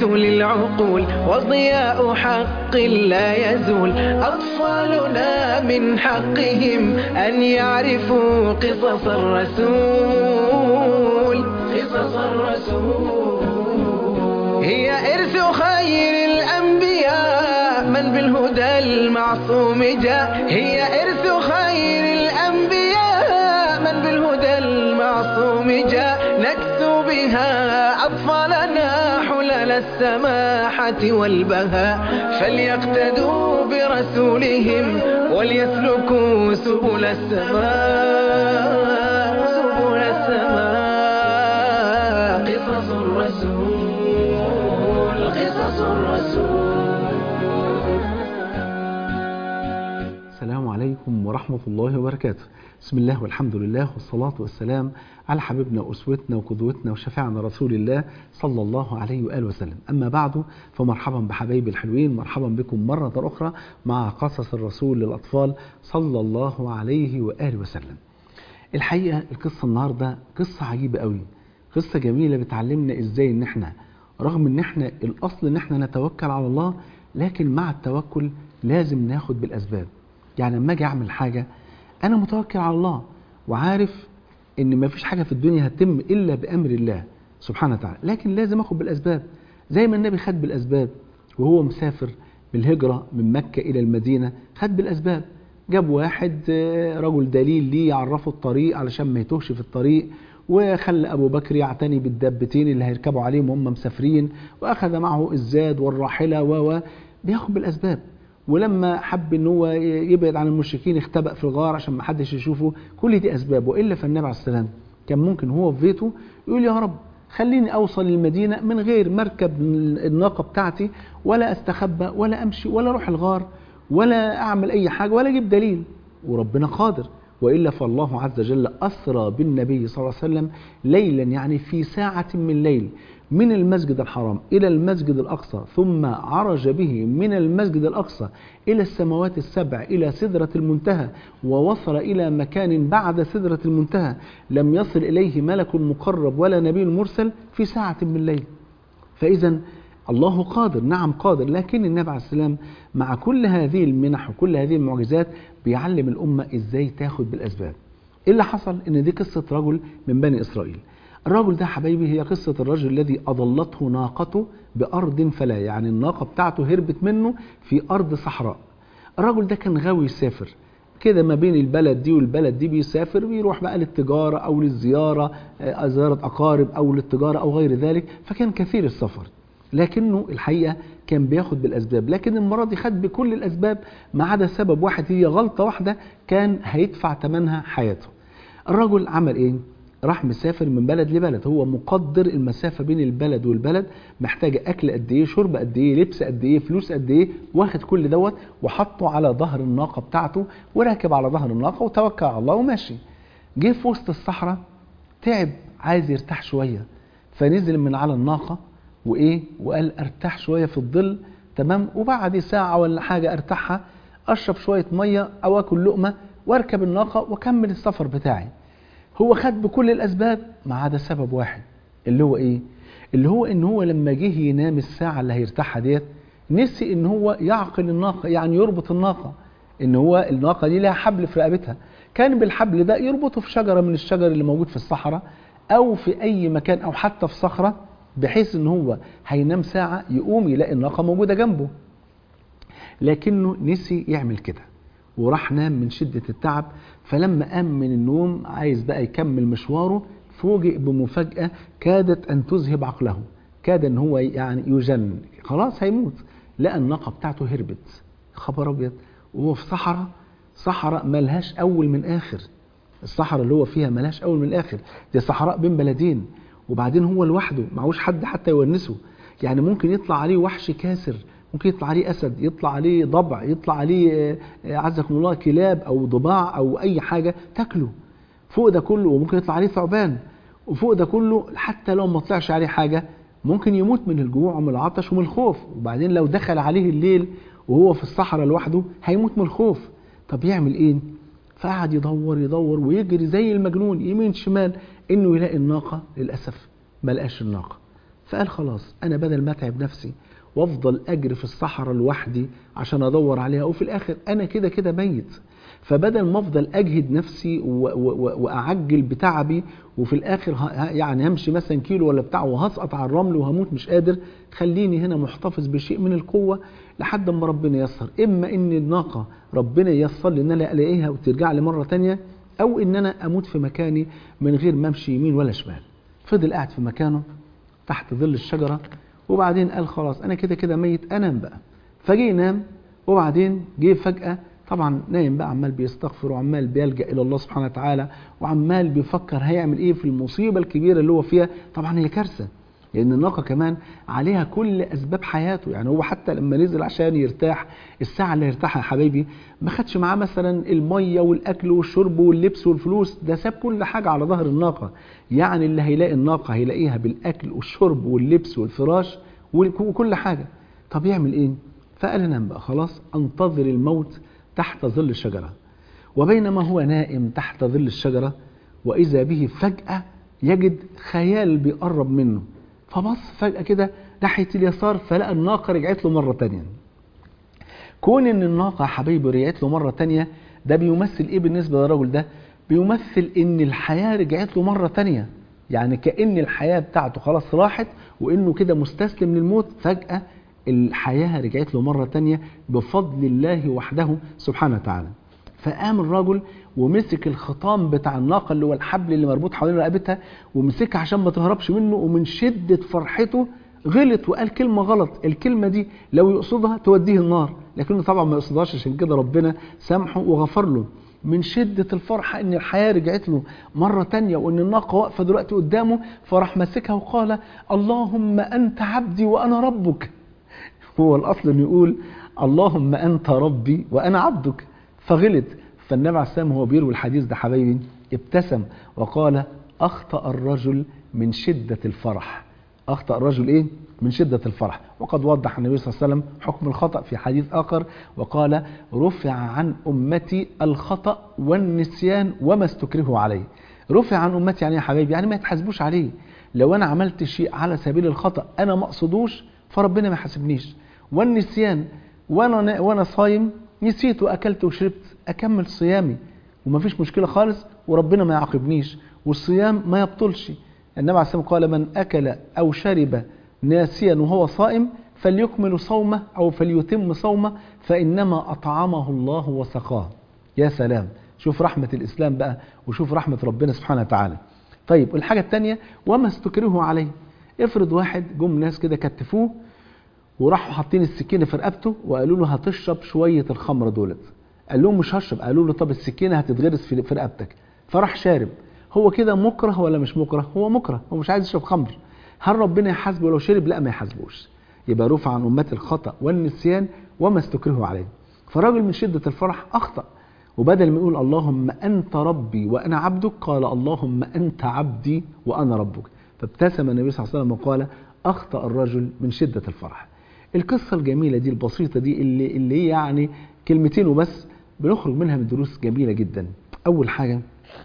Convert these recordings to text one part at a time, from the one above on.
للعقول وضياء حق لا يزول. أطفالنا من حقهم أن يعرفوا قصص الرسول. قصص الرسول هي إرث خير الأنبياء من بالهدى المعصوم جاء. هي إرث خير الأنبياء من بالهدى المعصوم جاء. نكسو بها أطفالنا حلل السماحة والبهاء. فليقتدوا برسولهم وليسلكوا سبل السماء. سبل السماء. قصص الرسول. قصص الرسول. السلام عليكم ورحمة الله وبركاته. بسم الله والحمد لله والصلاة والسلام على حبيبنا وأسوتنا وقدوتنا وشفيعنا رسول الله صلى الله عليه وآله وسلم. أما بعد فمرحبا بحبايبي الحلوين، مرحبا بكم مرة أخرى مع قصص الرسول للأطفال صلى الله عليه وآله وسلم. الحقيقة القصة النهاردة قصة عجيبة قوي، قصة جميلة بتعلمنا إزاي إن إحنا رغم إن إحنا الأصل إن إحنا نتوكل على الله، لكن مع التوكل لازم ناخد بالأسباب. يعني لما أجي أعمل حاجة أنا متوكل على الله وعارف إن ما فيش حاجة في الدنيا هتتم إلا بأمر الله سبحانه وتعالى، لكن لازم أخد بالأسباب زي ما النبي خد بالأسباب وهو مسافر بالهجرة من مكة إلى المدينة. خد بالأسباب، جاب واحد رجل دليل ليه يعرفه الطريق علشان ما يتوهش في الطريق، وخلى أبو بكر يعتني بالدابتين اللي هيركبوا عليهم وهم مسافرين، وأخذ معه الزاد والراحلة بياخد بالأسباب. ولما حب ان هو يبعد عن المشركين اختبأ في الغار عشان ما حدش يشوفه. كل دي اسباب. والا فالنبي عليه السلام كان ممكن هو في بيته يقول يا رب خليني اوصل للمدينه من غير مركب الناقه بتاعتي، ولا استخبى ولا امشي ولا اروح الغار ولا اعمل اي حاجه ولا اجيب دليل، وربنا قادر. والا فالله عز وجل اسرى بالنبي صلى الله عليه وسلم ليلا، يعني في ساعه من ليل، من المسجد الحرام إلى المسجد الأقصى، ثم عرج به من المسجد الأقصى إلى السماوات السبع إلى سدرة المنتهى، ووصل إلى مكان بعد سدرة المنتهى لم يصل إليه ملك مقرب ولا نبي مرسل في ساعة من الليل. فإذا الله قادر، نعم قادر، لكن النبي عليه السلام مع كل هذه المنح وكل هذه المعجزات بيعلم الأمة إزاي تاخد بالأسباب. إيه اللي حصل؟ إن دي قصة رجل من بني إسرائيل. الرجل ده حبايبي هي قصة الرجل الذي أضلته ناقته بأرض فلا، يعني الناقة بتاعته هربت منه في أرض صحراء. الرجل ده كان غاوي يسافر كده ما بين البلد دي والبلد دي، بيسافر بيروح بقى للتجارة أو للزيارة، زيارة أقارب أو للتجارة أو غير ذلك، فكان كثير السفر. لكنه الحقيقة كان بياخد بالأسباب، لكن المرة دي خد بكل الأسباب ما عدا سبب واحد، هي غلطة واحدة كان هيدفع ثمنها حياته. الرجل عمل إيه؟ راح مسافر من بلد لبلد، هو مقدر المسافة بين البلد والبلد محتاجة أكل قد إيه، شرب قد إيه، لبس قد إيه، فلوس قد إيه، واخد كل دوت وحطه على ظهر الناقة بتاعته وراكب على ظهر الناقة وتوكل على الله وماشي. جه في وسط الصحراء تعب، عايز يرتاح شوية، فنزل من على الناقة وقال ارتاح شوية في الظل، تمام، وبعد ساعة ولا حاجة ارتاحها، أشرب شوية مية أو أكل لقمة واركب الناقة وكمل السفر بتاعي. هو خد بكل الأسباب ما عدا سبب واحد، اللي هو إيه؟ اللي هو إن هو لما جه ينام الساعة اللي هيرتاحها ديت نسي إن هو يعقل الناقة، يعني يربط الناقة، إن هو الناقة دي لها حبل في رقبتها، كان بالحبل ده يربطه في شجرة من الشجر اللي موجود في الصحراء أو في أي مكان أو حتى في صخرة، بحيث إن هو هينام ساعة يقوم يلاقي الناقة موجودة جنبه. لكنه نسي يعمل كده وراح نام من شدة التعب. فلما قام من النوم عايز بقى يكمل مشواره، فوجئ بمفاجأة كادت أن تذهب عقله، كاد أن هو يعني يجن، خلاص هيموت. لقى الناقة بتاعته هربت. خبر أبيض، وهو في صحراء ملهاش أول من آخر. الصحراء اللي هو فيها ملهاش أول من آخر، دي صحراء بين بلدين، وبعدين هو لوحده معهوش حد حتى يونسه. يعني ممكن يطلع عليه وحش كاسر، ممكن يطلع عليه أسد، يطلع عليه ضبع، يطلع عليه عزكم الله كلاب أو ضباع أو أي حاجة تاكله فوق ده كله، وممكن يطلع عليه ثعبان، وفوق ده كله حتى لو ما طلعش عليه حاجة ممكن يموت من الجوع ومن العطش ومن الخوف. وبعدين لو دخل عليه الليل وهو في الصحراء لوحده هيموت من الخوف. طب يعمل إيه؟ فقعد يدور ويجري زي المجنون يمين شمال إنه يلاقي الناقة. للأسف ما لقاش الناقة. فقال خلاص أنا بدل ما أتعب نفسي وأفضل أجري في الصحراء لوحدي عشان أدور عليها، وفي الآخر أنا كده كده ميت، فبدل ما أفضل أجهد نفسي وأعجل بتعبي وفي الآخر يعني همشي مثلا كيلو ولا بتاع وهسقط على الرمل وهموت مش قادر، خليني هنا محتفظ بشيء من القوة لحد ما ربنا ييسر، إما إن الناقة ربنا ييسر لي إن أنا ألاقيها وترجع لي مرة تانية، أو إن أنا أموت في مكاني من غير ما أمشي يمين ولا شمال. فضل قاعد في مكانه تحت ظل الشجرة، وبعدين قال خلاص أنا كده كده ميت أنام بقى. فجي ينام، وبعدين جه فجأة طبعا نايم بقى عمال بيستغفر وعمال بيلجأ إلى الله سبحانه وتعالى، وعمال بيفكر هيعمل إيه في المصيبة الكبيرة اللي هو فيها. طبعا هي كارثة، لأن الناقة كمان عليها كل أسباب حياته. يعني هو حتى لما نزل عشان يرتاح الساعة اللي يرتاحها يا حبايبي ما خدش معاه مثلا المية والأكل والشرب واللبس والفلوس، ده ساب كل حاجة على ظهر الناقة. يعني اللي هيلاقي الناقة هيلاقيها بالأكل والشرب واللبس والفراش وكل حاجة. طب يعمل إيه؟ فقال نام بقى خلاص، أنتظر الموت تحت ظل الشجرة. وبينما هو نائم تحت ظل الشجرة وإذا به فجأة يجد خيال بيقرب منه، فبص فجأة كده ناحية اليسار فلقى الناقة رجعت له مرة تانية. كون ان الناقة حبيبي رجعت له مرة تانية ده بيمثل ايه بالنسبة للرجل ده؟ بيمثل ان الحياة رجعت له مرة تانية، يعني كأن الحياة بتاعته خلاص راحت وانه كده مستسلم للموت، فجأة الحياة رجعت له مرة تانية بفضل الله وحده سبحانه وتعالى. فقام الرجل ومسك الخطام بتاع الناقة اللي هو الحبل اللي مربوط حوالين رقبتها ومسكها عشان ما تهربش منه، ومن شدة فرحته غلط وقال كلمة غلط. الكلمة دي لو يقصدها توديه النار، لكنه طبعا ما يقصدهاش، عشان كده ربنا سامحه وغفر له. من شدة الفرحة ان الحياة رجعت له مرة تانية وان الناقة واقفة دلوقتي قدامه، فراح ماسكها وقال اللهم أنت عبدي وأنا ربك. هو الأصل أن يقول اللهم أنت ربي وأنا عبدك، فغلط. فالنبي عليه السلام هو بيروي الحديث ده حبايبي ابتسم وقال أخطأ الرجل من شدة الفرح. أخطأ الرجل إيه؟ من شدة الفرح. وقد وضح النبي صلى الله عليه وسلم حكم الخطأ في حديث آخر وقال رفع عن أمتي الخطأ والنسيان وما استكرهوا عليه. رفع عن أمتي يعني يا حبايبي يعني ما يتحاسبوش عليه. لو أنا عملت شيء على سبيل الخطأ أنا ما أقصدوش فربنا ما يحاسبنيش. والنسيان وانا صايم نسيت واكلت وشربت اكمل صيامي ومفيش مشكله خالص وربنا ما يعاقبنيش والصيام ما يبطلش. النبي عليه الصلاه والسلام قال من اكل او شرب ناسيا وهو صائم فليكمل صومه او فليتم صومه فانما اطعمه الله وسقاه. يا سلام، شوف رحمه الاسلام بقى وشوف رحمه ربنا سبحانه وتعالى. طيب والحاجه الثانيه وما استكرهوا عليه. افرض واحد جم ناس كده كتفوه وراحوا حاطين السكينه في رقبته وقالوا له هتشرب شويه الخمر دولت. قال لهم مش هشرب. قالوا له طب السكينه هتتغرس في رقبتك. فراح شارب. هو كده مكره ولا مش مكره؟ هو مكره، هو مش عايز يشرب خمر. هل ربنا يحاسبه لو شرب؟ لا ما يحاسبوش. يبقى رفع عن امتي الخطا والنسيان وما استكرهوا عليه. فالراجل من شده الفرح اخطا، وبدل ما يقول اللهم انت ربي وانا عبدك قال اللهم انت عبدي وانا ربك. فابتسم النبي صلى الله عليه وسلم وقال اخطا الرجل من شده الفرح. القصة الجميلة دي البسيطة دي اللي يعني كلمتين وبس بنخرج منها من دروس جميلة جدا. أول حاجة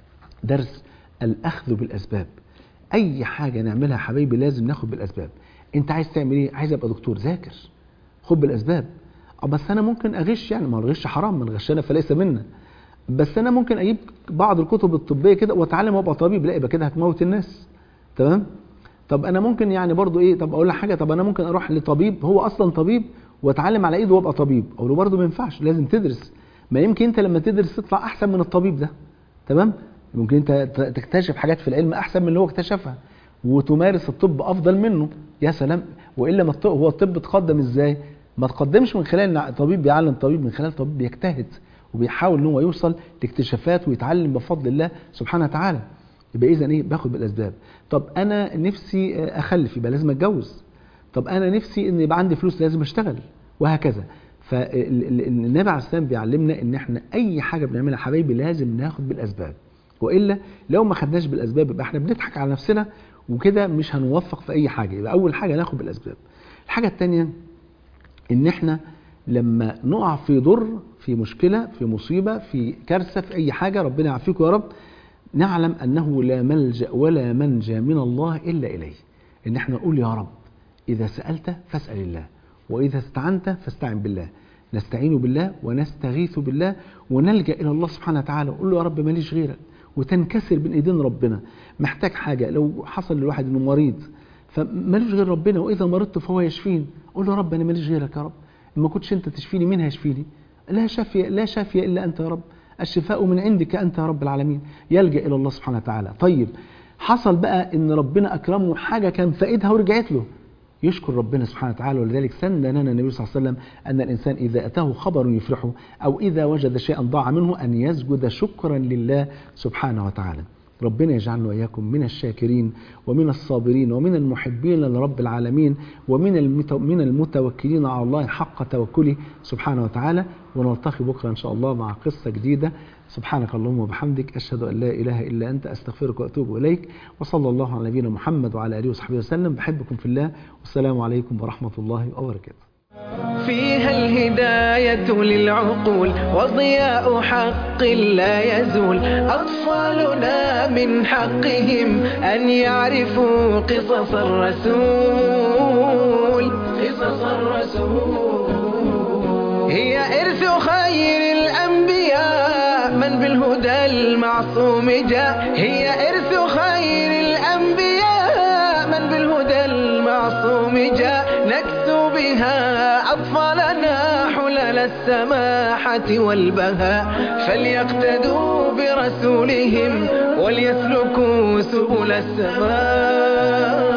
درس الأخذ بالأسباب. أي حاجة نعملها حبايبي لازم ناخد بالأسباب. أنت عايز تعمل إيه؟ عايز أبقى دكتور، ذاكر خد بالأسباب. بس أنا ممكن أغش، يعني ما الغش حرام، من غشنا فليس منا. بس أنا ممكن أجيب بعض الكتب الطبية كده وأتعلم وأبقى طبيب، لا يبقى كده هتموت الناس. تمام؟ طب انا ممكن يعني برضو ايه، طب اقول لك حاجه، طب انا ممكن اروح لطبيب هو اصلا طبيب واتعلم على ايده وابقى طبيب، اقول له برضو ما ينفعش، لازم تدرس. ما يمكن انت لما تدرس تطلع احسن من الطبيب ده. تمام؟ ممكن انت تكتشف حاجات في العلم احسن من اللي هو اكتشفها وتمارس الطب افضل منه. يا سلام. والا ما هو الطب اتقدم ازاي؟ ما تقدمش من خلال ان طبيب بيعلم طبيب، من خلال طبيب بيجتهد وبيحاول ان هو يوصل لاكتشافات ويتعلم بفضل الله سبحانه وتعالى. يبقى اذا ايه؟ باخد بالاسباب. طب انا نفسي اخلف، يبقى لازم اتجوز. طب انا نفسي ان يبقى عندي فلوس، لازم اشتغل، وهكذا. فالنبي عليه السلام بيعلمنا ان احنا اي حاجه بنعملها حبايبي لازم ناخد بالاسباب، والا لو ما خدناش بالاسباب يبقى احنا بنضحك على نفسنا وكده مش هنوفق في اي حاجه. يبقى اول حاجه ناخد بالاسباب. الحاجه الثانيه ان احنا لما نقع في ضر، في مشكله، في مصيبه، في كارثه، في اي حاجه، ربنا يعافيكم يا رب، نعلم أنه لا ملجأ ولا منجى من الله إلا إليه. إن احنا نقول يا رب إذا سألت فاسأل الله، وإذا استعنت فاستعن بالله. نستعين بالله ونستغيث بالله ونلجأ إلى الله سبحانه وتعالى وقول له يا رب ماليش غيرك، وتنكسر بين إيدين ربنا. محتاج حاجة، لو حصل للواحد إنه مريض فماليش غير ربنا، وإذا مرضت فهو يشفين، قول له يا رب أنا ماليش غيرك يا رب، ما كنتش أنت تشفيني مين هيشفيني؟ لا شافي إلا أنت يا رب، الشفاء من عندك أنت يا رب العالمين. يلجأ إلى الله سبحانه وتعالى. طيب حصل بقى إن ربنا أكرمه حاجة كان فائدها ورجعت له، يشكر ربنا سبحانه وتعالى. ولذلك سن لنا النبي صلى الله عليه وسلم أن الإنسان إذا أتاه خبر يفرحه أو إذا وجد شيئا ضاع منه أن يسجد شكرا لله سبحانه وتعالى. ربنا يجعلنا وإياكم من الشاكرين ومن الصابرين ومن المحبين لرب العالمين ومن المتوكلين على الله حق توكله سبحانه وتعالى. ونلتقي بكرة إن شاء الله مع قصة جديدة. سبحانك اللهم وبحمدك، أشهد أن لا إله إلا أنت، أستغفرك وأتوب إليك. وصلى الله على نبينا محمد وعلى آله وصحبه وسلم. بحبكم في الله، والسلام عليكم ورحمة الله وبركاته. فيها الهداية للعقول وضياء حق لا يزول. أطفالنا من حقهم أن يعرفوا قصص الرسول. هي إرث خير الأنبياء من بالهدى المعصوم جاء. هي إرث خير الأنبياء من بالهدى المعصوم جاء. نكسو بها أطفالنا حلل السماحة والبهاء. فليقتدوا برسولهم وليسلكوا سبل السماء.